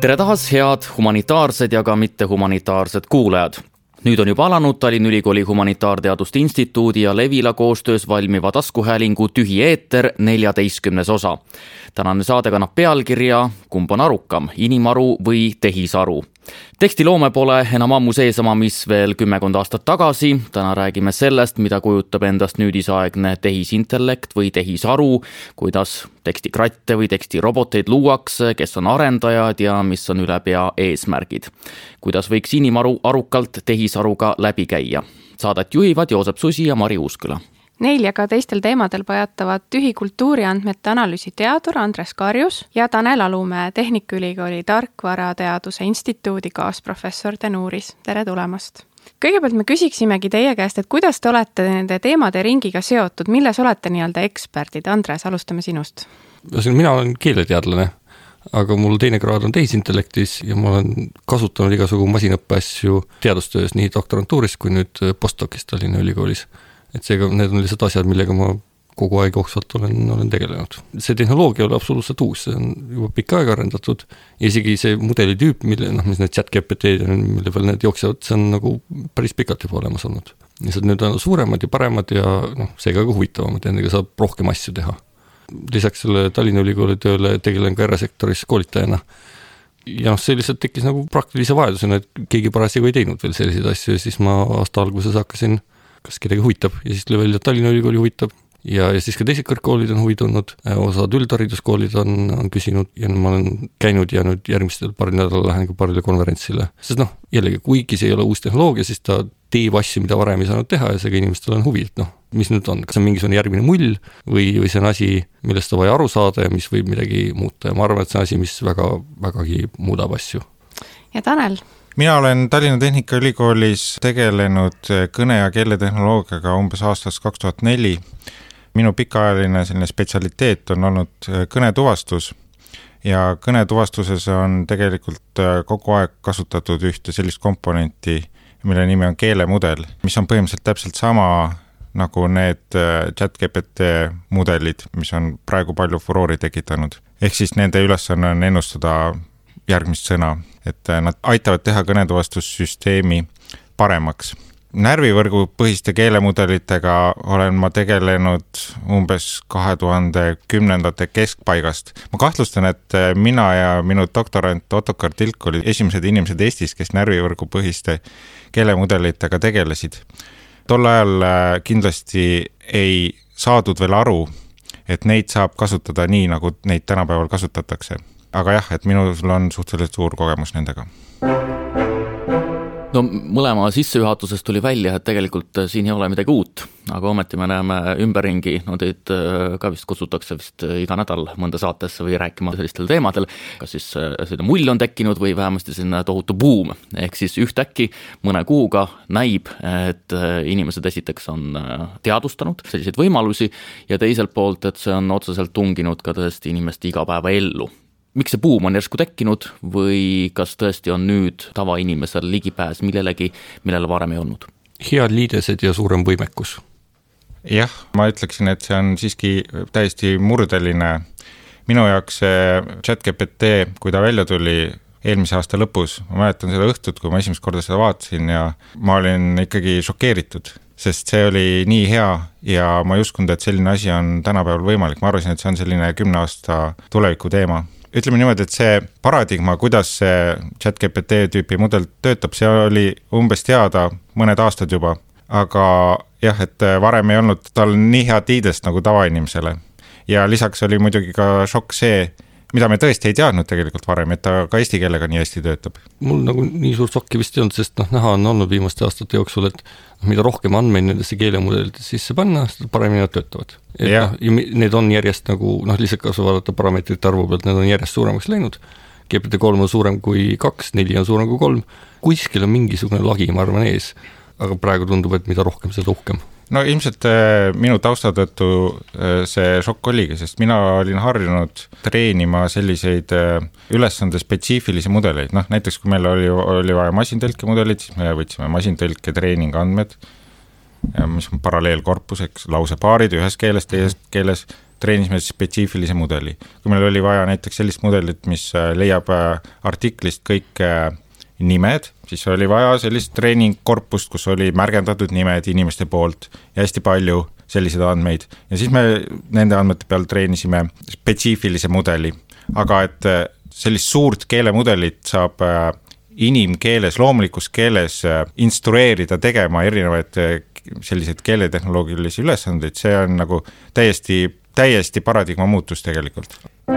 Tere taas, head humanitaarsed ja ka mitte humanitaarsed kuulajad. Nüüd on juba alanud Tallinna Ülikooli Humanitaarteaduste Instituudi ja Levila koostöös valmiva taskuhäälingu Tühi eeter 14. osa. Tänane saade kannab pealkirja Kumb on arukam, inimaru või tehisaru. Tekstiloome pole enam ammu seesama, mis veel 10 aastat tagasi. Täna räägime sellest, mida kujutab endast nüüdisaegne tehisintellekt või tehisaru, kuidas tekstikratte või tekstiroboteid luuakse, kes on arendajad ja mis on üle pea eesmärgid. Kuidas võiks inimaru arukalt tehisaruga läbi käia. Saadet juhivad Joosep Susi ja Mari Uusküla. Neil ja ka teistel teemadel pajatavad Tühi kultuuriandmete analüüsi teadur Andres Karjus ja Tanel Alumäe Tehnikaülikooli Tarkvarateaduse Instituudi kaasprofessor Tenuuris. Tere tulemast! Kõigepealt me küsiksimegi teie käest, et kuidas te olete nende teemade ringiga seotud, milles olete nii-öelda eksperdid? Andres, alustame sinust. Mina olen keeleteadlane, aga mul teine kraad on tehisintellektis ja ma olen kasutanud igasugu masinõppe asju teadustöös nii doktorantuuris kui nüüd postdoc'is Tallinna Ülikoolis. Et seega need on lihtsalt asjad, millega ma kogu aeg jooksvalt olen tegelenud. See tehnoloogia oli absoluutselt uus, see on juba pikka aega arendatud ja isegi see mudelitüüp, mis need chat-GPT, mille peal need jooksevad, see on nagu päris pikalt juba olemas olnud. Lihtsalt nüüd on suuremad ja paremad ja seega ka huvitavamad, nendega saab rohkem asju teha. Lisaks selle Tallinna Ülikooli tööle tegelen ka erasektoris koolitajana. Ja see lihtsalt tekkis nagu praktilise vajadusena, et keegi parasjagu ei teinud veel selliseid asju ja siis ma aasta alguses hakkasin kas kedagi huvitab ja siis tuli välja Tallinna Ülikooli huvitab ja siis ka teised kõrgkoolid on huvi tulnud, osad üldhariduskoolid on küsinud ja ma olen käinud ja nüüd järgmistel paari nädalal lähen ka paarile konverentsile. Sest jällegi, kuigi see ei ole uus tehnoloogia, siis ta teeb asju, mida varem ei saanud teha ja seega inimestel on huvi, et mis nüüd on, kas on mingisugune järgmine mull või see on asi, millest on vaja aru saada ja mis võib midagi muuta ja ma arvan, et see on asi, mis vägagi muudab asju. Ja Tanel? Mina olen Tallinna Tehnikaülikoolis tegelenud kõne- ja keeletehnoloogiaga umbes aastast 2004. Minu pikaajaline selline spetsialiteet on olnud kõnetuvastus ja kõnetuvastuses on tegelikult kogu aeg kasutatud ühte sellist komponenti, mille nimi on keelemudel, mis on põhimõtteliselt täpselt sama nagu need chat-GPT mudelid, mis on praegu palju furoori tekitanud. Ehk siis nende ülesanne on ennustada järgmist sõna, et nad aitavad teha kõnetuvastussüsteemi paremaks. Närvivõrgu põhiste keelemudelitega olen ma tegelenud umbes 2010. keskpaigast. Ma kahtlustan, et mina ja minu doktorant Ottokar Tilk olid esimesed inimesed Eestis, kes närvivõrgu põhiste keelemudelitega tegelesid. Tol ajal kindlasti ei saadud veel aru, et neid saab kasutada nii, nagu neid tänapäeval kasutatakse. Aga jah, et minul on suhteliselt suur kogemus nendega. No mõlema sissejuhatusest tuli välja, et tegelikult siin ei ole midagi uut, aga ometi me näeme ümberringi, teid ka vist kutsutakse vist iga nädal mõnda saatesse või rääkima sellistel teemadel, kas siis seda mull on tekkinud või vähemasti sinna tohutu buum, ehk siis ühtäkki mõne kuuga näib, et inimesed esiteks on teadvustanud selliseid võimalusi ja teiselt poolt, et see on otseselt tunginud ka tõesti inimeste igapäeva ellu. Miks see buum on järsku tekkinud või kas tõesti on nüüd tavainimesel ligipääs millelegi, millele varem ei olnud? Head liidesed ja suurem võimekus. Jah, ma ütleksin, et see on siiski täiesti murdeline. Minu jaoks see chat-GPT, kui ta välja tuli eelmise aasta lõpus, ma mäletan seda õhtut, kui ma esimest korda seda vaatasin ja ma olin ikkagi šokeeritud, sest see oli nii hea ja ma ei uskunud, et selline asi on tänapäeval võimalik. Ma arvasin, et see on selline 10 aasta tuleviku teema. Ütleme niimoodi, et see paradigma, kuidas see chat-GPT tüüpi mudel töötab, see oli umbes teada mõned aastad juba, aga jah, et varem ei olnud tal nii head liidest nagu tavainimesele. Ja lisaks oli muidugi ka šokk see, mida me tõesti ei teadnud tegelikult varem, et ta ka eesti keelega nii hästi töötab. Mul nagu nii suur šokki vist ei olnud, sest näha on olnud viimaste aastate jooksul, et mida rohkem andmeid nendesse keelemudelite sisse panna, seda paremini nad töötavad. Ja need on järjest nagu, lihtsalt kas vaadata parameetrite arvu pealt, need on järjest suuremaks läinud. GPT-3 on suurem kui 2, 4 on suurem kui 3. Kuskil on mingisugune lagi, ma arvan, ees. Aga praegu tundub, et mida rohkem, seda uhkem. No ilmselt minu taustatõttu see šokk oligi, sest mina olin harjunud treenima selliseid ülesande spetsiifilisi mudeleid. Näiteks kui meil oli vaja masintõlke mudelid, siis me võtsime masintõlke treeningandmed, mis on paralleelkorpuseks, lausepaarid ühes keeles, teises keeles, treenisime spetsiifilise mudeli. Kui meil oli vaja näiteks sellist mudelit, mis leiab artiklist kõik nimed, siis oli vaja sellist treeningkorpust, kus oli märgendatud nimed inimeste poolt ja hästi palju selliseid andmeid. Ja siis me nende andmete peal treenisime spetsiifilise mudeli. Aga et sellist suurt keelemudelit saab inimkeeles, loomulikus keeles instrueerida tegema erinevaid selliseid keeletehnoloogilisi ülesandeid, see on nagu täiesti paradigma muutus tegelikult.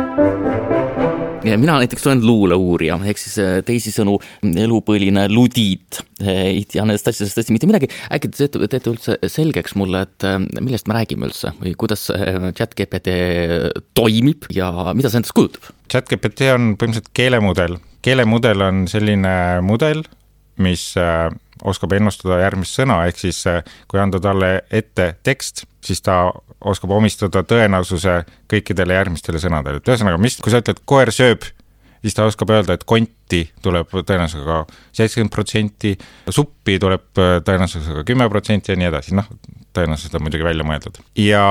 Ja mina näiteks olen luuleuurija, ehk siis teisisõnu elupõline ludiit. Ei tea nendest asjadest tõesti mitte midagi. Äkki teete üldse selgeks mulle, et millest me räägime üldse või kuidas ChatGPT toimib ja mida see endast kujutab? ChatGPT on põhimõtteliselt keelemudel. Keelemudel on selline mudel, mis oskab ennustada järgmist sõna, ehk siis kui anda talle ette tekst, siis ta oskab omistada tõenäosuse kõikidele järgmistele sõnadele. Ühesõnaga, kui sa ütled koer sööb, siis ta oskab öelda, et konti tuleb tõenäosusega 70%, suppi tuleb tõenäosusega 10% ja nii edasi. Noh, tõenäosused on muidugi välja mõeldud. Ja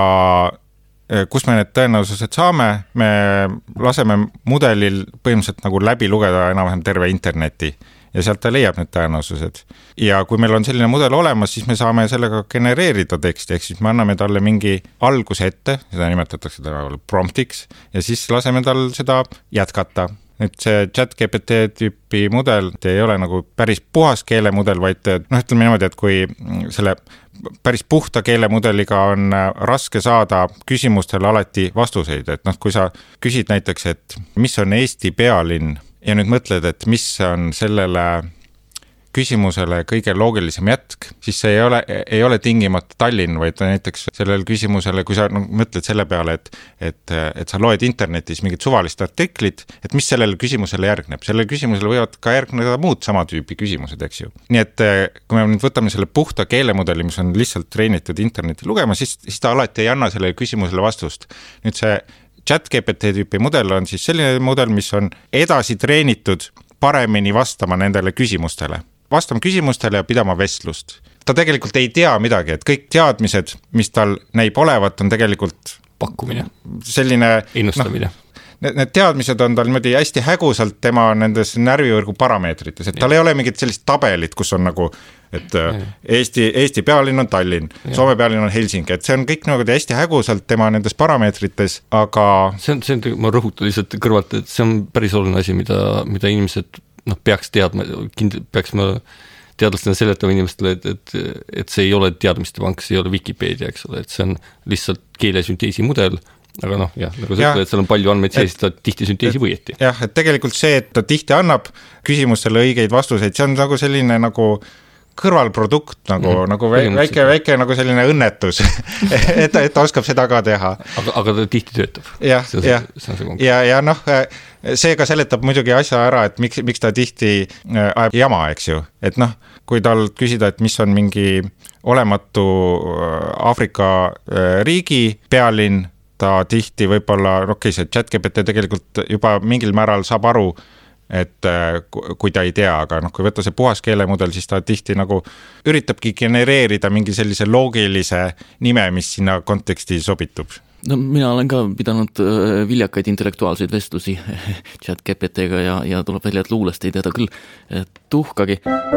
kus me need tõenäosused saame, me laseme mudelil põhimõtteliselt nagu läbi lugeda enam-vähem terve interneti ja sealt ta leiab need tõenäosused. Ja kui meil on selline mudel olemas, siis me saame sellega genereerida teksti, ehk siis me anname talle mingi alguse ette, seda nimetatakse promptiks, ja siis laseme tal seda jätkata. Nüüd see ChatGPT tüüpi mudel ei ole nagu päris puhas keelemudel, vaid ütleme niimoodi, et kui selle päris puhta keelemudeliga on raske saada küsimustele alati vastuseid, et kui sa küsid näiteks, et mis on Eesti pealinn, ja nüüd mõtled, et mis on sellele küsimusele kõige loogilisem jätk, siis see ei ole tingimata Tallinn, vaid näiteks sellele küsimusele, kui sa mõtled selle peale, et sa loed internetis mingit suvalist artiklit, et mis sellele küsimusele järgneb. Sellele küsimusele võivad ka järgneda muud sama tüüpi küsimused, eks ju. Nii et kui me nüüd võtame selle puhta keelemudeli, mis on lihtsalt treenitud interneti lugema, siis ta alati ei anna sellele küsimusele vastust. Nüüd see ChatGPT tüüpi mudel on siis selline mudel, mis on edasi treenitud paremini vastama nendele küsimustele. Vastama küsimustele ja pidama vestlust. Ta tegelikult ei tea midagi, et kõik teadmised, mis tal näib olevat, on tegelikult pakkumine. Selline ennustamine. Need teadmised on tal niimoodi hästi hägusalt tema nendes närvivõrgu parameetrites, et tal ei ole mingit sellist tabelit, kus on nagu, et Eesti pealinn on Tallinn, Soome pealinn on Helsingi, et see on kõik nagu hästi hägusalt tema nendes parameetrites, aga see on, ma rõhutan lihtsalt kõrvalt, et see on päris oluline asi, mida inimesed peaks teadma, peaks ma teadlastena seletama inimestele, et see ei ole teadmiste pank, see ei ole Wikipedia, eks ole, et see on lihtsalt keelesünteesi mudel, aga nagu sa ütled, et seal on palju andmeid sees, ta tihti sünteesi võieti. Jah, et tegelikult see, et ta tihti annab küsimustele õigeid vastuseid, see on nagu selline nagu kõrvalprodukt, nagu väike nagu selline õnnetus, et ta oskab seda ka teha. Aga ta tihti töötab. Ja see ka seletab muidugi asja ära, et miks ta tihti ajab jama, eks ju. Et kui tal küsida, et mis on mingi olematu Aafrika riigi pealinn, ta tihti võib-olla, see ChatGPT tegelikult juba mingil määral saab aru, et kui ta ei tea, aga kui võtta see puhas keelemudel, siis ta tihti nagu üritabki genereerida mingi sellise loogilise nime, mis sinna konteksti sobitub. No mina olen ka pidanud viljakaid intellektuaalseid vestlusi ChatGPT-ga ja tuleb välja, et luulest ei teada küll tuhkagi.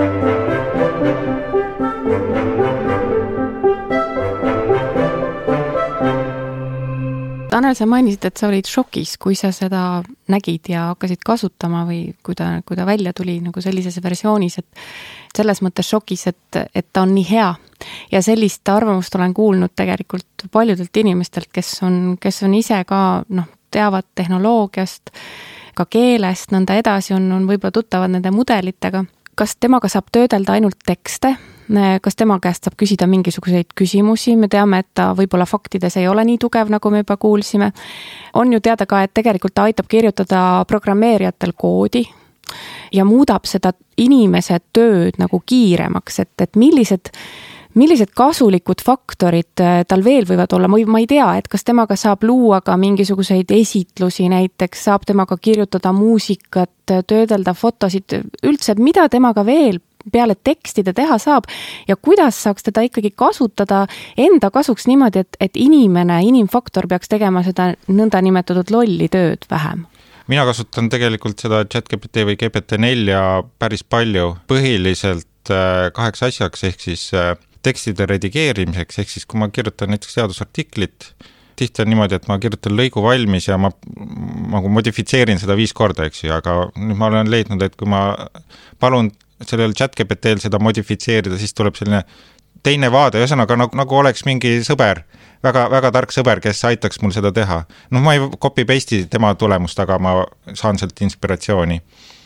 Tanel, sa mainisid, et sa olid šokis, kui sa seda nägid ja hakkasid kasutama või kui ta välja tuli nagu sellises versioonis, et selles mõttes šokis, et ta on nii hea. Ja sellist arvamust olen kuulnud tegelikult paljudelt inimestelt, kes on ise ka teavad tehnoloogiast, ka keelest, nõnda edasi on võib-olla tuttavad nende mudelitega. Kas temaga saab töödelda ainult tekste? Kas tema käest saab küsida mingisuguseid küsimusi? Me teame, et ta võib-olla faktides ei ole nii tugev, nagu me juba kuulsime. On ju teada ka, et tegelikult ta aitab kirjutada programmeerijatel koodi ja muudab seda inimese tööd nagu kiiremaks, et millised kasulikud faktorid tal veel võivad olla? Ma ei tea, et kas temaga saab luua ka mingisuguseid esitlusi, näiteks saab temaga kirjutada muusikat, töödelda fotosid, üldse, mida temaga veel peale tekstide teha saab ja kuidas saaks teda ikkagi kasutada enda kasuks niimoodi, et inimfaktor peaks tegema seda nõndanimetatud lolli tööd vähem? Mina kasutan tegelikult seda ChatGPT või GPT-4 päris palju, põhiliselt 2 asjaks, ehk siis tekstide redigeerimiseks, ehk siis kui ma kirjutan näiteks teadusartiklit, tihti on niimoodi, et ma kirjutan lõigu valmis ja ma modifitseerin seda 5 korda, eks ju, aga nüüd ma olen leidnud, et kui ma palun sellel ChatGPT-l seda modifitseerida, siis tuleb selline teine vaade, ühesõnaga nagu oleks mingi sõber, väga tark sõber, kes aitaks mul seda teha. Ma ei copy-paste'i tema tulemust, aga ma saan sealt inspiratsiooni.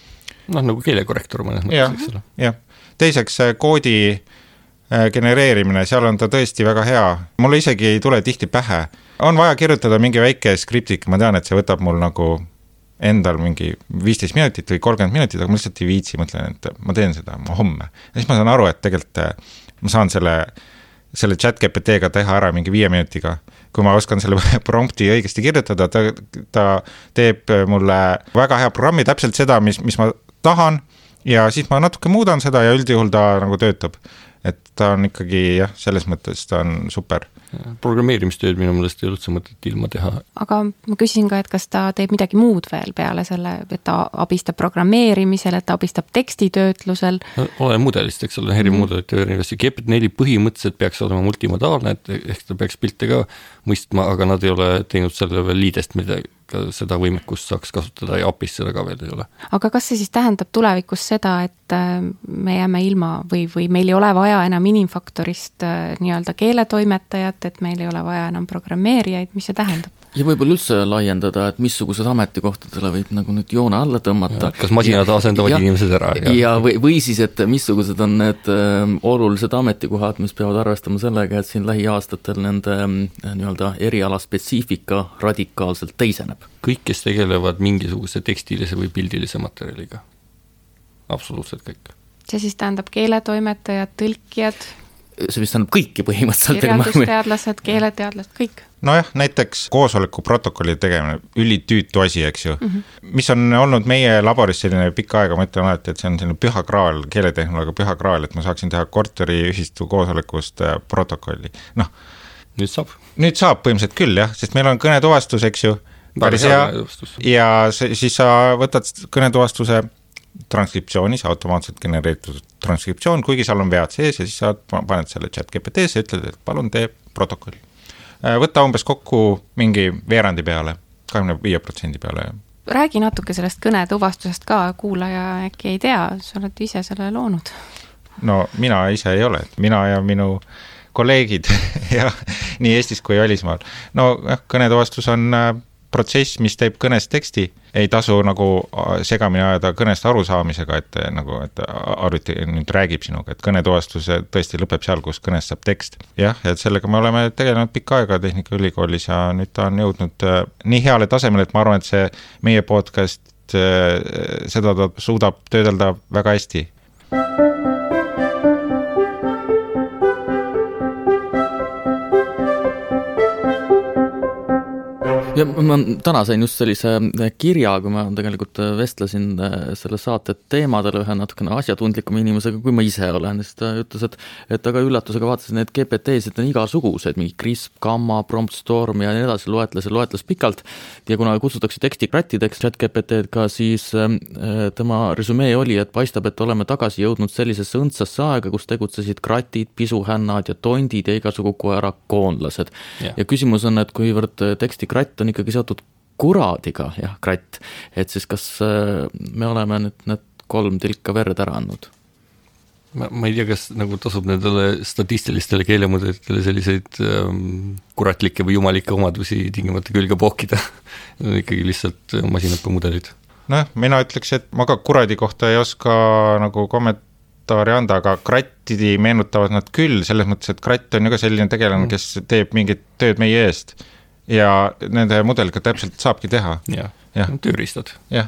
Nagu keelekorrektor mõnes mõttes, eks ole. Jah. Teiseks, koodi genereerimine, seal on ta tõesti väga hea. Mulle isegi ei tule tihti pähe. On vaja kirjutada mingi väike skriptik, ma tean, et see võtab mul nagu endal mingi 15 minutit või 30 minutit, aga ma lihtsalt ei viitsi, mõtlen, et ma teen seda homme. Ja siis ma saan aru, et tegelikult ma saan selle ChatGPT-ga teha ära mingi 5 minutiga. Kui ma oskan selle prompti õigesti kirjutada, ta teeb mulle väga hea programmi, täpselt seda, mis ma tahan ja siis ma natuke muudan seda ja üldjuhul ta nagu töötab. Et ta on ikkagi, selles mõttes ta on super. Programmeerimistööd minu mõelest ei ole üldse mõtet ilma teha. Aga ma küsin ka, et kas ta teeb midagi muud veel peale selle, et ta abistab programmeerimisel, et ta abistab tekstitöötlusel? Olen mudelist, eks ole, eri mudelite erinevasti. GPT-4 põhimõtteliselt peaks olema multimodaalne, et ehk ta peaks pilte ka mõistma, aga nad ei ole teinud selle veel liidest, mida seda võimekust saaks kasutada ja APIs seda ka veel ei ole. Aga kas see siis tähendab tulevikus seda, et me jääme ilma või meil ei ole vaja enam inimfaktorist nii-öelda keeletoimetajat, et meil ei ole vaja enam programmeerijaid, mis see tähendab? Ja võib-olla üldse laiendada, et missugused ametikohtadele võib nagu nüüd joone alla tõmmata. Kas masinad asendavad inimesed ära? Ja või siis, et missugused on need olulised ametikohad, mis peavad arvestama sellega, et siin lähiaastatel nende nii-öelda eriala spetsiifika radikaalselt teiseneb. Kõik, kes tegelevad mingisuguse tekstilise või pildilise materjaliga. Absoluutselt kõik. See siis tähendab keeletoimetajad, tõlkijad, see vist tähendab kõiki põhimõtteliselt. Kirjandusteadlased, keeleteadlased, kõik. Nojah, näiteks koosoleku protokolli tegemine, ülitüütu asi, eks ju. Mis on olnud meie laboris selline pikka aega, ma ütlen alati, et see on selline püha kraal, keeletehnoloogia püha kraal, et ma saaksin teha korteri ühistu koosolekust protokolli. Nüüd saab põhimõtteliselt küll, jah, sest meil on kõnetuvastus, eks ju, päris hea, ja siis sa võtad kõnetuvastuse transkriptsioonis, automaatselt genereeritud transkriptsioon, kuigi seal on vead sees ja siis sa paned selle ChatGPT-sse ja ütled, et palun tee protokolli. Võtta umbes kokku mingi veerandi peale, 25% peale. Räägi natuke sellest kõnetuvastusest ka, kuulaja äkki ei tea, sa oled ise selle loonud. No mina ise ei ole, mina ja minu kolleegid ja nii Eestis kui välismaal. No kõnetuvastus on protsess, mis teeb kõnest teksti, ei tasu nagu segamini ajada kõnest arusaamisega, et arvuti nüüd räägib sinuga, et kõnetuvastus tõesti lõpeb seal, kus kõnest saab tekst. Jah, et sellega me oleme tegelenud pikka aega Tehnikaülikoolis ja nüüd ta on jõudnud nii heale tasemele, et ma arvan, et see meie podcast, seda ta suudab töödelda väga hästi. Ja ma täna sain just sellise kirja, kui ma tegelikult vestlesin selle saate teemadele ühe natukene asjatundlikuma inimesega, kui ma ise olen. Siis ta ütles, et aga üllatusega vaatasin, et GPT-sid on igasugused, mingi Crisp, Gamma, PromptStorm ja nii edasi loetles pikalt. Ja kuna kutsutakse tekstikrattideks ChatGPT-d ka, siis tema resümee oli, et paistab, et oleme tagasi jõudnud sellisesse õndsasse aega, kus tegutsesid kratid, pisuhännad ja tondid ja igasugu koerakoonlased. Ja küsimus on, et kuivõrd tekstikratt on ikkagi seotud kuradiga, jah, kratt, et siis kas me oleme nüüd need 3 tilka verd ära andnud? Ma ei tea, kas nagu tasub nendele statistilistele keelemudelitele selliseid kuratlikke või jumalikke omadusi tingimata külge pookida. Ikkagi lihtsalt masinõppemudelid. Mina ütleks, et ma ka kuradi kohta ei oska nagu kommentaari anda, aga krattidi meenutavad nad küll, selles mõttes, et kratt on ju ka selline tegelane, kes teeb mingit tööd meie eest. Ja nende mudeliga täpselt saabki teha. Ja tööriistad. Jah.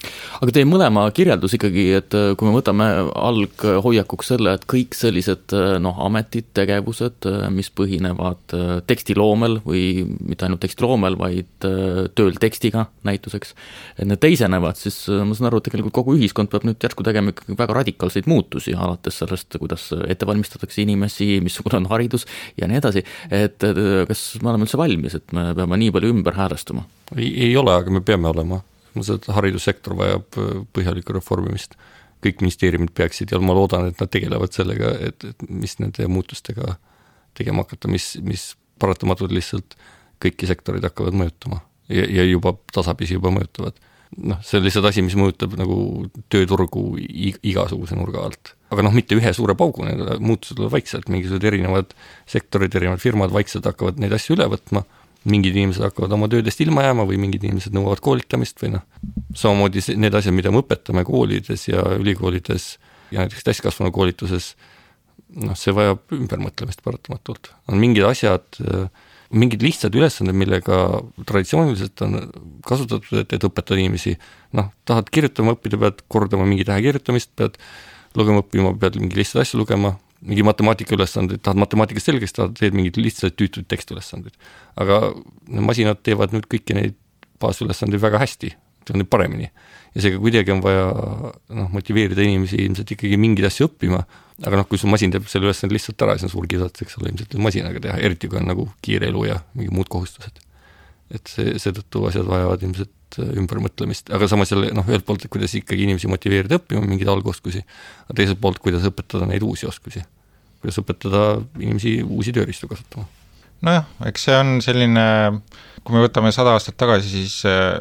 Aga teie mõlema kirjeldus ikkagi, et kui me võtame alghoiakuks selle, et kõik sellised ametid, tegevused, mis põhinevad tekstiloomel või mitte ainult tekstiloomel, vaid tööl tekstiga näituseks, et need teisenevad, siis ma saan aru, et tegelikult kogu ühiskond peab nüüd järsku tegema ikkagi väga radikaalseid muutusi, alates sellest, kuidas ette valmistatakse inimesi, missugune on haridus ja nii edasi, et kas me oleme üldse valmis, et me peame nii palju ümber häälestuma? Ei ole, aga me peame olema. Haridussektor vajab põhjalikku reformimist. Kõik ministeeriumid peaksid ja ma loodan, et nad tegelevad sellega, et mis nende muutustega tegema hakata, mis paratamatult lihtsalt kõiki sektorid hakkavad mõjutama ja juba tasapisi juba mõjutavad. See on lihtsalt asi, mis mõjutab nagu tööturgu igasuguse nurga alt. Aga mitte ühe suure paugu, need muutused tulevad vaikselt, mingisugused erinevad sektorid, erinevad firmad vaikselt hakkavad neid asju üle võtma. Mingid inimesed hakkavad oma töödest ilma jääma või mingid inimesed nõuavad koolitamist või samamoodi need asjad, mida me õpetame koolides ja ülikoolides ja näiteks täiskasvanu koolituses, see vajab ümbermõtlemist paratamatult. On mingid asjad, mingid lihtsad ülesanded, millega traditsiooniliselt on kasutatud, et õpetada inimesi. Tahad kirjutama õppida, pead kordama mingi tähe kirjutamist, pead lugema õppima, pead mingi lihtsad asju lugema, mingi matemaatika ülesandid, tahad matemaatikast selgeks, teed mingid lihtsalt tüütud tekstiülesandid. Aga masinad teevad nüüd kõiki neid baasülesandeid väga hästi, teevad neid paremini. Ja seega kuidagi on vaja motiveerida inimesi ilmselt ikkagi mingid asju õppima, aga kui su masin teeb selle ülesande lihtsalt ära, siis on suur kisat, eks ole, ilmselt masinaga teha, eriti kui on nagu kiire elu ja mingi muud kohustused. Et seetõttu asjad vajavad ilmselt ümbermõtlemist, aga samas jälle ühelt poolt, kuidas ikkagi inimesi motiveerida õppima mingeid algoskusi, aga teiselt poolt, kuidas õpetada neid uusi oskusi, kuidas õpetada inimesi uusi tööriistu kasutama. Nojah, eks see on selline, kui me võtame 100 aastat tagasi, siis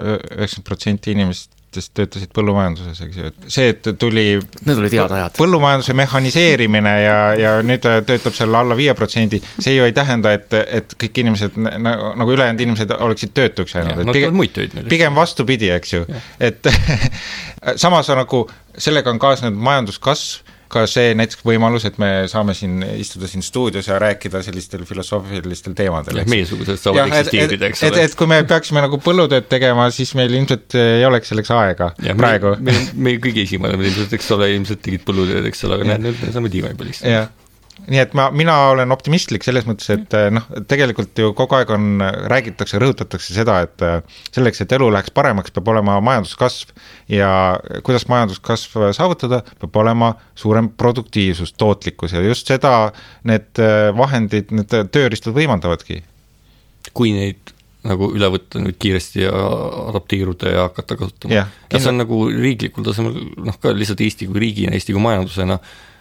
90% inimestest töötasid põllumajanduses, eks ju. See, et tuli põllumajanduse mehhaniseerimine ja nüüd töötab selle alla 5%, see ju ei tähenda, et kõik inimesed, nagu ülejäänud inimesed oleksid töötuks jäänud. Pigem vastupidi, eks ju. Et samas nagu sellega on kaasnenud majanduskasv, ka see näiteks võimalus, et me saame siin istuda siin stuudios ja rääkida sellistel filosoofilistel teemadel. Meiesugused saavad eksisteerida, eks ole. Et kui me peaksime nagu põllutööd tegema, siis meil ilmselt ei oleks selleks aega praegu. Me kõigi esimene, eks ole, ilmselt tegid põllutööd, eks ole, aga nüüd me saame tiiva juba lihtsalt. Jah. Nii et mina olen optimistlik selles mõttes, et tegelikult ju kogu aeg räägitakse, rõhutatakse seda, et selleks, et elu läheks paremaks, peab olema majanduskasv ja kuidas majanduskasv saavutada, peab olema suurem produktiivsus, tootlikkus ja just seda need vahendid, need tööriistud võimaldavadki. Kui neid nagu üle võtta nüüd kiiresti ja adapteeruda ja hakata kasutama. Ja see on nagu riiklikul tasemel, ka lihtsalt Eesti kui riigina, Eesti kui majandusena,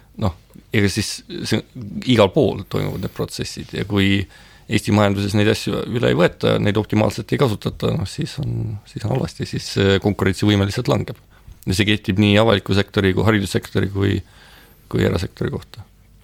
ega siis igal pool toimuvad need protsessid ja kui Eesti majanduses neid asju üle ei võeta, neid optimaalselt ei kasutata, siis on halvasti, siis konkurentsivõime lihtsalt langeb. Ja see kehtib nii avaliku sektori kui haridussektori kui erasektori kohta.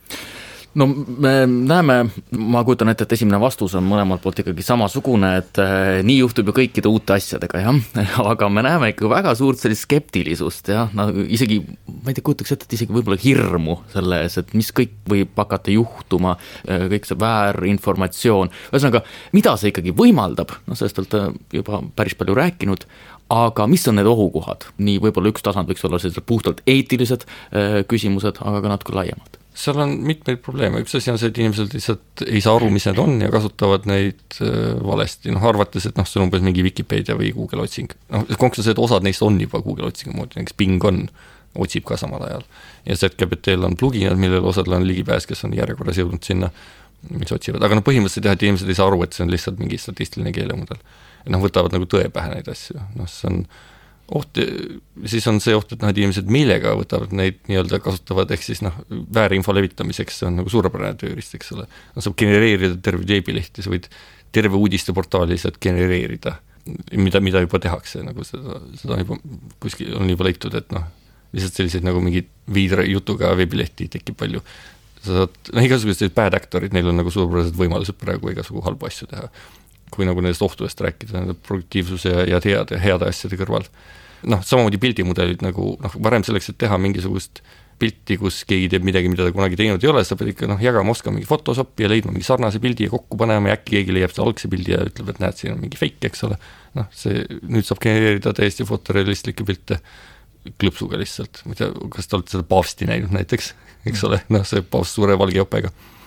No me näeme, ma kujutan ette, et esimene vastus on mõlemalt poolt ikkagi samasugune, et nii juhtub ju kõikide uute asjadega, jah? Aga me näeme ikka väga suurt sellist skeptilisust, jah? Isegi, ma ei tea, kujutaks ette, et isegi võib-olla hirmu selle ees, et mis kõik võib hakata juhtuma, kõik see väärinformatsioon. Ühesõnaga, mida see ikkagi võimaldab? Sellest olete juba päris palju rääkinud, aga mis on need ohukohad? Nii võib-olla üks tasand võiks olla sellised puhtalt eetilised küsimused, aga ka natuke laiemalt. Seal on mitmeid probleeme, üks asi on see, et inimesed lihtsalt ei saa aru, mis need on ja kasutavad neid valesti, arvates, et see on umbes mingi Wikipedia või Google otsing. Konkreetselt osad neist on juba Google otsingu moodi, näiteks Bing otsib ka samal ajal. Ja ZGPT-l on pluginad, millel osadel on ligipääs, kes on järjekorras jõudnud sinna, mis otsivad. Aga põhimõtteliselt et inimesed ei saa aru, et see on lihtsalt mingi statistiline keelemudel. Võtavad nagu tõe pähe neid asju. See on oht, siis on see oht, et inimesed meelega võtavad neid nii-öelda kasutavad, ehk siis väärinfo levitamiseks, see on nagu suurepärane tööriist, eks ole. Saab genereerida terve veebilehti, sa võid terve uudisteportaali lihtsalt genereerida, mida juba tehakse, nagu seda juba, kuskil on juba leitud, et lihtsalt selliseid nagu mingi viidra jutuga veebilehti tekib palju. Sa saad, igasugused bad actorid, neil on nagu suurepärased võimalused praegu igasugu halbu asju teha. Kui nagu nendest ohtudest rääkida, produktiivsuse ja heade asjade kõrval. Samamoodi pildimudelid nagu, varem selleks, et teha mingisugust pilti, kus keegi teeb midagi, mida ta kunagi teinud ei ole, sa pead ikka jagama, oskama mingi Photoshopi ja leidma mingi sarnase pildi ja kokku panema ja äkki keegi leiab seda algse pildi ja ütleb, et näed, siin on mingi fake, eks ole. noh, see nüüd saab genereerida täiesti fotorealistlikke pilte klõpsuga lihtsalt, kas te olete seda paavsti näinud näiteks, eks ole, noh, see paavst suure valgejopega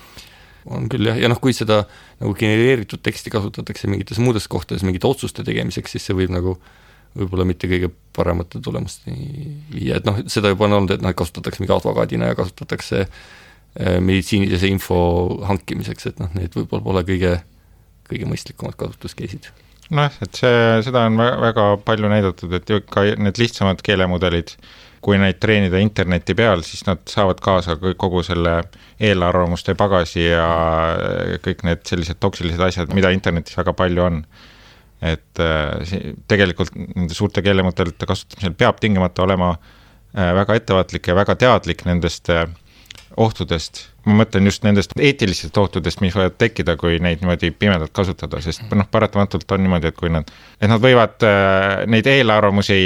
on küll jah, ja noh, kui seda nagu genereeritud teksti kasutatakse mingites muudes kohtades mingite otsuste tegemiseks, siis see võib nagu võib-olla mitte kõige paremate tulemusteni viia, et noh, seda juba on olnud, et noh, kasutatakse mingi advokaadina ja kasutatakse meditsiinilise info hankimiseks, et noh, need võib-olla pole kõige mõistlikumad kasutuskeisid. Noh, et seda on väga palju näidatud, et ka need lihtsamad keelemudelid, kui neid treenida interneti peal, siis nad saavad kaasa kogu selle eelarvamuste pagasi ja kõik need sellised toksilised asjad, mida internetis väga palju on. Et tegelikult nende suurte keelemudelite kasutamisel peab tingimata olema väga ettevaatlik ja väga teadlik nendest ohtudest. Ma mõtlen just nendest eetilistest ohtudest, mis võivad tekkida, kui neid niimoodi pimedalt kasutada, sest noh, paratamatult on niimoodi, et kui nad võivad neid eelarvamusi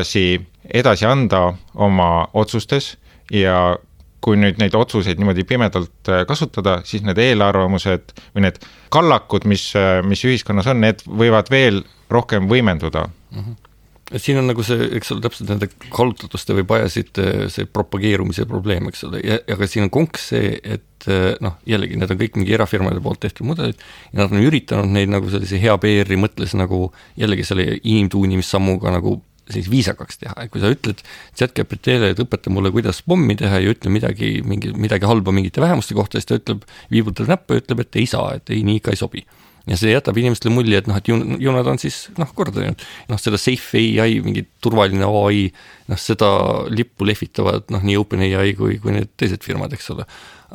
edasi anda oma otsustes ja kui nüüd neid otsuseid niimoodi pimedalt kasutada, siis need eelarvamused või need kallakud, mis ühiskonnas on, need võivad veel rohkem võimenduda. Siin on nagu see, eks ole, täpselt nende kallutatuste või bajasite see propageerumise probleem, eks ole, aga siin on konks see, et noh, jällegi need on kõik mingi erafirmade poolt tehtud mudelid ja nad on üritanud neid nagu sellise hea PR-i mõtles nagu jällegi selle inimtuunimissammuga nagu siis viisakaks teha, et kui sa ütled ChatGPT-le, et õpeta mulle, kuidas pommi teha ja ütle midagi halba mingite vähemuste kohta, siis ta ütleb, viibutab näppu ja ütleb, et ei saa, et ei, nii ikka ei sobi. Ja see jätab inimestele mulje, et noh, et ju nad on siis noh, korda teinud, noh, seda safe AI, mingi turvaline AI, noh, seda lippu lehvitavad noh, nii OpenAI kui need teised firmad, eks ole.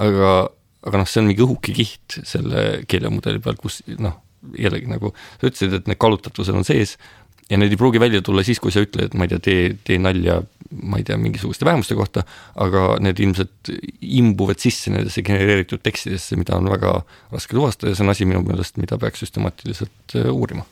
Aga noh, see on mingi õhuki kiht selle keelemudeli peal, kus noh, jällegi nagu sa ütlesid, et need kallutatused on sees ja need ei pruugi välja tulla siis, kui sa ütled, et ma ei tea, tee nalja, ma ei tea, mingisuguste vähemuste kohta, aga need ilmselt imbuvad sisse nendesse genereeritud tekstidesse, mida on väga raske tuvastada ja see on asi minu meelest, mida peaks süstemaatiliselt uurima.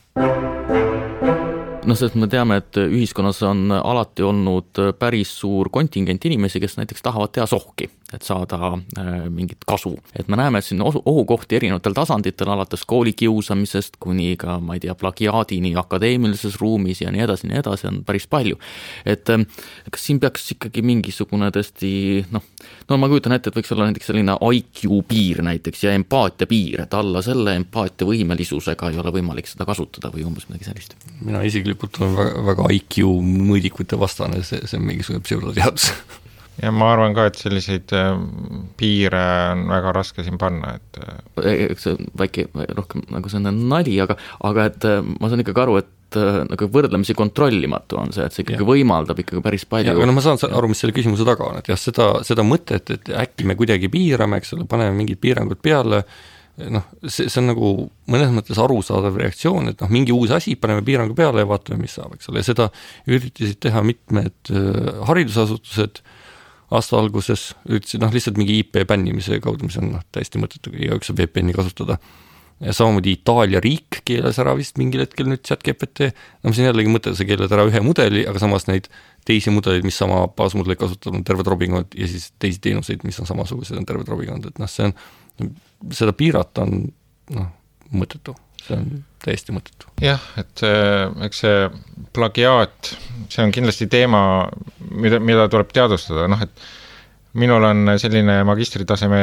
No sest me teame, et ühiskonnas on alati olnud päris suur kontingent inimesi, kes näiteks tahavad teha sohki, et saada mingit kasu. Et me näeme, et siin ohukohti erinevatel tasanditel, alates koolikiusamisest kuni ka, ma ei tea, plagiaadini akadeemilises ruumis ja nii edasi on päris palju. Et kas siin peaks ikkagi mingisugune tõesti, no ma kujutan ette, et võiks olla näiteks selline IQ piir näiteks ja empaatia piir, et alla selle empaatia võimelisusega ei ole võimalik seda kasutada või umbes midagi sellist. Mina isiklikult olen väga IQ mõõdikute vastane, see on mingisugune pseudoteadus. Ja ma arvan ka, et selliseid piire on väga raske siin panna, et eks see väike rohkem nagu selline nali, aga et ma saan ikkagi aru, et nagu võrdlemisi kontrollimatu on see, et see ikkagi võimaldab ikkagi päris palju. Ja no ma saan aru, mis selle küsimuse taga on, et jah, seda mõtet, et äkki me kuidagi piirame, eks ole, paneme mingid piirangud peale, noh, see on nagu mõnes mõttes arusaadav reaktsioon, et noh, mingi uus asi, paneme piirangu peale ja vaatame, mis saab, eks ole, ja seda üritasid teha mitmed haridusasutused aasta alguses, üritasid noh, lihtsalt mingi IP bännimise kaudu, mis on täiesti mõttetu, igaüks saab VPN-i kasutada. Ja samamoodi Itaalia riik keeles ära vist mingil hetkel nüüd ChatGPT, no see on jällegi mõte, sa keeled ära ühe mudeli, aga samas neid teisi mudeleid, mis sama baasmudeleid kasutab, on terved robingud ja siis teisi teenuseid, mis on samasugused, on terved robingud, et noh, seda piirata on noh, mõttetu, see on täiesti mõttetu. Jah, et eks see plagiaat, see on kindlasti teema, mida tuleb teadvustada, noh, et minul on selline magistritaseme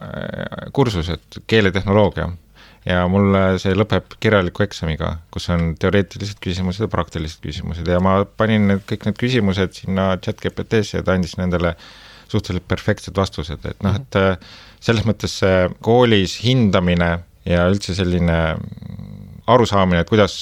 kursus, et keeletehnoloogia ja mul see lõpeb kirjaliku eksamiga, kus on teoreetilised küsimused ja praktilised küsimused ja ma panin kõik need küsimused sinna ChatGPT-sse ja ta andis nendele suhteliselt perfektsed vastused, et noh, et selles mõttes koolis hindamine ja üldse selline arusaamine, et kuidas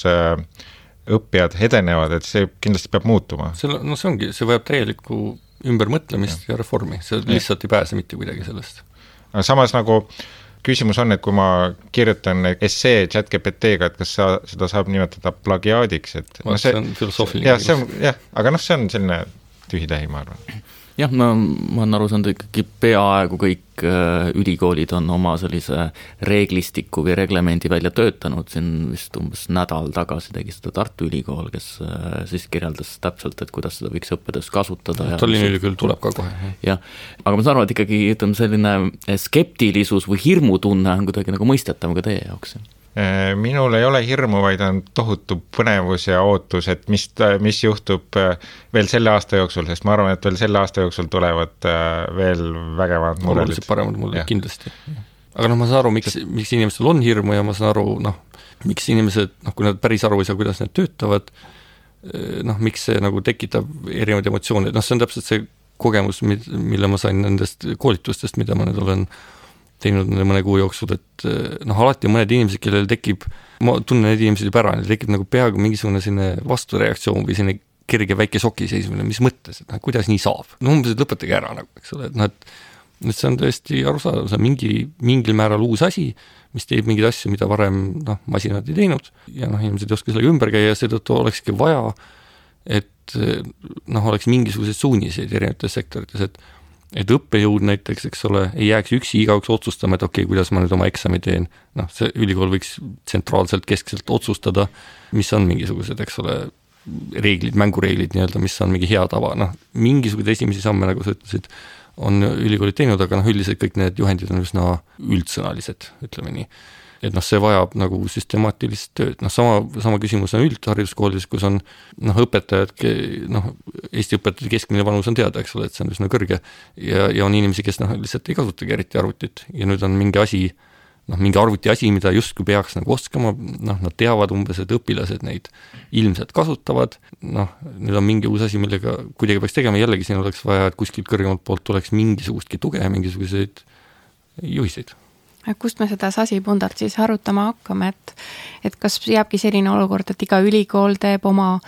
õppijad edenevad, et see kindlasti peab muutuma. No see ongi, see vajab täielikku ümbermõtlemist ja reformi, see lihtsalt ei pääse mitte kuidagi sellest. Samas nagu küsimus on, et kui ma kirjutan essee ChatGPT-ga, et kas seda saab nimetada plagiaadiks, et see on filosoofiline. Aga noh, see on selline tühitähi, ma arvan. Jah, ma olen aru saanud, ikkagi peaaegu kõik ülikoolid on oma sellise reeglistiku või reglemendi välja töötanud, siin vist umbes nädal tagasi tegi seda Tartu Ülikool, kes siis kirjeldas täpselt, et kuidas seda võiks õppedes kasutada. Tallinna Ülikool tuleb ka kohe. Jah, aga ma saan aru, et ikkagi selline skeptilisus või hirmutunne on kuidagi nagu mõistetav ka teie jaoks. Minul ei ole hirmu, vaid on tohutu põnevus ja ootus, et mis juhtub veel selle aasta jooksul, sest ma arvan, et veel selle aasta jooksul tulevad veel vägevad mudelid. Oluliselt paremad mudelid, kindlasti. Aga ma saan aru, miks inimestel on hirmu ja ma saan aru, miks inimesed, kui nad päris aru ei saa, kuidas need töötavad, miks see nagu tekitab erinevaid emotsioone. See on täpselt see kogemus, mille ma sain nendest koolitustest, mida ma nüüd olen teinud mõne kuu jooksul, et alati on mõned inimesed, kellel tekib, ma tunnen need inimesed juba ära, neil tekib nagu peaaegu mingisugune selline vastureaktsioon või selline kerge väike sokiseismine, mis mõttes, et kuidas nii saab? Umbes, et lõpetage ära, eks ole, et see on tõesti arusaadav, see on mingil määral uus asi, mis teeb mingeid asju, mida varem masinad ei teinud ja inimesed ei oska sellega ümber käia ja seetõttu olekski vaja, et oleks mingisuguseid suuniseid erinevates sektorites, et õppejõud näiteks, eks ole, ei jääks üksi igaüks otsustama, et okei, kuidas ma nüüd oma eksami teen. See ülikool võiks tsentraalselt, keskselt otsustada, mis on mingisugused, eks ole, reeglid, mängureeglid nii-öelda, mis on mingi hea tava. Mingisugused esimesi samme, nagu sa ütlesid, on ülikoolid teinud, aga üldiselt kõik need juhendid on üsna üldsõnalised, ütleme nii. Et see vajab nagu süstemaatilist tööd. Sama küsimus on üldhariduskoolides, kus on õpetajad, Eesti õpetajate keskmine vanus on teada, eks ole, et see on üsna kõrge ja on inimesi, kes lihtsalt ei kasutagi eriti arvutit ja nüüd on mingi asi, mingi arvuti asi, mida justkui peaks nagu oskama, nad teavad umbes, et õpilased neid ilmselt kasutavad, nüüd on mingi uus asi, millega kuidagi peaks tegema, jällegi siin oleks vaja, et kuskilt kõrgemalt poolt tuleks mingisugustki tuge ja mingisuguseid juhiseid. Kust me seda sasipundart siis arutama hakkame, et kas jääbki selline olukord, et iga ülikool teeb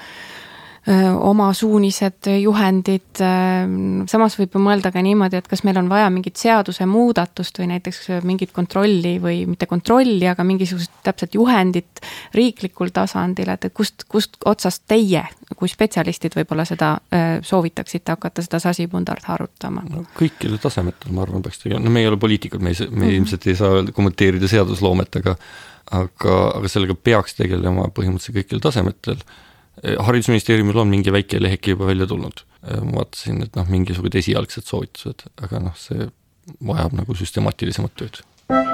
oma suunised, juhendid, samas võib mõelda ka niimoodi, et kas meil on vaja mingit seaduse muudatust või näiteks mingit kontrolli või mitte kontrolli, aga mingisugust täpselt juhendit riiklikul tasandil, et kust otsast teie kui spetsialistid võib-olla seda soovitaksite hakata seda sasipundart arutama? Kõikidel tasemetel, ma arvan, peaks tegema. Me ei ole poliitikud, me ilmselt ei saa kommenteerida seadusloomet, aga sellega peaks tegelema põhimõtteliselt kõikidel tasemetel. Haridusministeeriumil on mingi väike leheke juba välja tulnud. Ma vaatasin, et mingisugused esialgsed soovitused, aga see vajab nagu süstemaatilisemat tööd.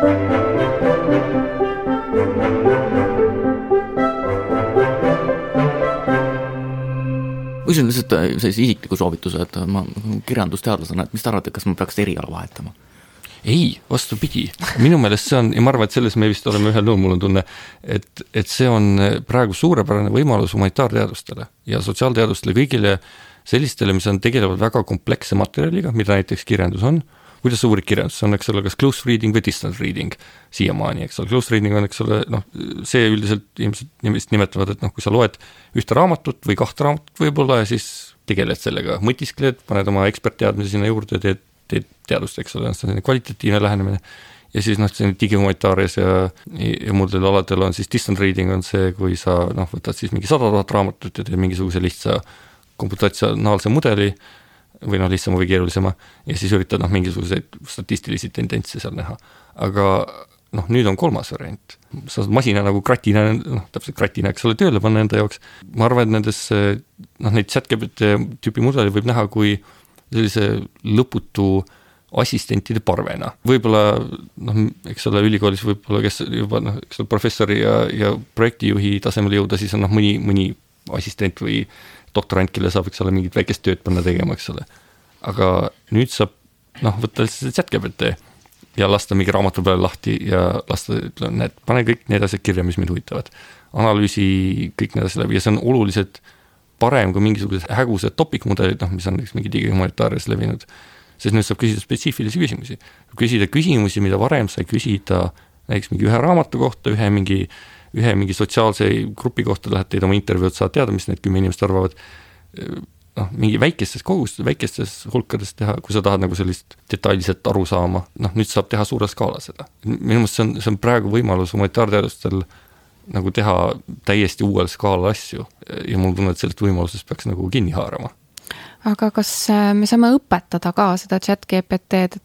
Või see on lihtsalt sellise isikliku soovituse, et ma kirjandusteadlasena, et mis te arvate, kas ma peaks eriala vahetama? Ei, vastupidi. Minu meelest see on, ja ma arvan, et selles me vist oleme ühel nõul, mul on tunne, et see on praegu suurepärane võimalus humanitaarteadustele ja sotsiaalteadustele, kõigile sellistele, mis on tegelevad väga kompleksse materjaliga, mida näiteks kirjandus on. Kuidas see uurid kirjandus on, eks ole, kas close reading või distance reading siiamaani, eks ole, close reading on, eks ole, see üldiselt inimesed nimetavad, et kui sa loed ühte raamatut või kahte raamatut võib-olla ja siis tegeled sellega, mõtiskled, paned oma ekspertteadmisi sinna juurde, teed teadust, eks ole, see on kvalitatiivne lähenemine ja siis digihumanitaarias ja muudel aladel on siis distance reading on see, kui sa võtad siis mingi 100 000 raamatut ja teed mingisuguse lihtsa komputatsionaalse mudeli või lihtsama või keerulisema ja siis üritad mingisuguseid statistilisi tendentse seal näha. Aga nüüd on kolmas variant. Sa masina nagu kratina, täpselt kratina, eks ole, tööle panna enda jaoks. Ma arvan, et nendes neid ChatGPT tüüpi mudeli võib näha kui sellise lõputu assistentide parvena. Võib-olla, eks ole, ülikoolis võib-olla, kes juba, eks ole, professori ja projektijuhi tasemel jõuda, siis on mõni assistent või doktorant, kelle saab, eks ole, mingit väikest tööd panna tegema, eks ole. Aga nüüd saab, võtta lihtsalt ChatGPT ja lasta mingi raamatu peale lahti ja lasta, pane kõik need asjad kirja, mis mind huvitavad. Analüüsi kõik need asjad läbi ja see on oluliselt parem kui mingisugused hägused topikmudelid, mis on mingi digihumanitaarias levinud. Sest nüüd saab küsida spetsiifilisi küsimusi. Küsida küsimusi, mida varem sai küsida näiteks mingi ühe raamatu kohta, ühe mingi sotsiaalse grupi kohta lähed teed oma intervjuud, saad teada, mis need 10 inimest arvavad. Mingi väikestes kogustes, väikestes hulkades teha, kui sa tahad nagu sellist detailset aru saama, nüüd saab teha suure skaala seda. Minu mõttes see on praegu võimalus humanitaarteadustel nagu teha täiesti uuel skaalal asju ja mul tunne, et sellest võimalusest peaks nagu kinni haarama. Aga kas me saame õpetada ka seda ChatGPT-d,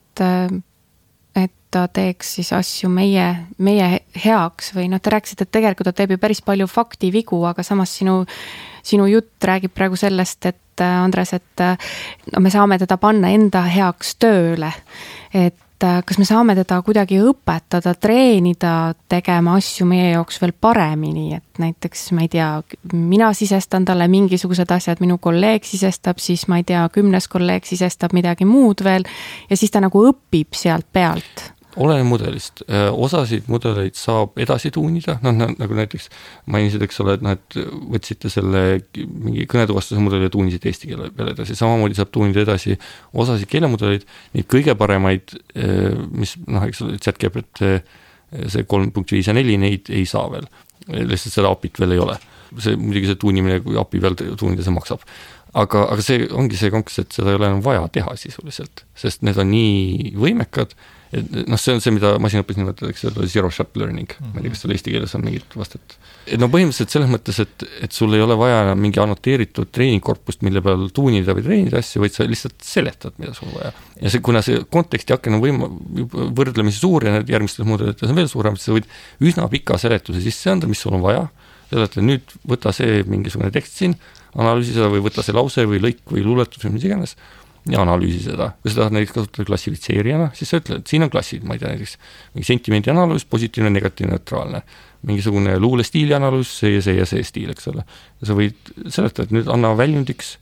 et ta teeks siis asju meie heaks või te rääkisite, et tegelikult ta teeb ju päris palju faktivigu, aga samas sinu jutt räägib praegu sellest, et Andres, et me saame teda panna enda heaks tööle, et kas me saame teda kuidagi õpetada, treenida, tegema asju meie jaoks veel paremini, et näiteks, ma ei tea, mina sisestan talle mingisugused asjad, minu kolleeg sisestab, siis ma ei tea, 10. kolleeg sisestab midagi muud veel ja siis ta nagu õpib sealt pealt. Olen mudelist. Osasid mudeleid saab edasi tuunida, nagu näiteks mainisid, eks ole, et võtsite selle mingi kõnetuvastuse mudeli ja tuunisite eesti keele peale edasi. Samamoodi saab tuunida edasi osasid keelemudeleid, neid kõige paremaid, mis, eks ole, ChatGPT, see 3.5 ja 4, neid ei saa veel. Lihtsalt seda API-t veel ei ole. Muidugi see tuunimine, kui API veel tuunida, see maksab. Aga see ongi see konks, et seda ei ole enam vaja teha sisuliselt, sest need on nii võimekad. See on see, mida masinaõppes nimetatakse, zero shot learning. Ma ei tea, kas seal eesti keeles on mingit vastet. Põhimõtteliselt selles mõttes, et sul ei ole vaja mingi annoteeritud treeningkorpust, mille peal tuunida või treenida asju, vaid sa lihtsalt seletad, mida sul vaja. Ja kuna see konteksti aken on võrdlemisi suur ja need järgmistes mudelites on veel suurem, sa võid üsna pika seletuse sisse anda, mis sul on vaja. Nüüd võta see mingisugune tekst siin, analüüsi seda või võta see lause või lõik või luuletus või mis iganes ja analüüsi seda. Kui sa tahad näiteks kasutada klassifitseerijana, siis sa ütled, et siin on klassid, ma ei tea, näiteks mingi sentimendi analüüs, positiivne, negatiivne, neutraalne, mingisugune luulestiili analüüs, see ja see stiil, eks ole. Ja sa võid seletada, et nüüd anna väljundiks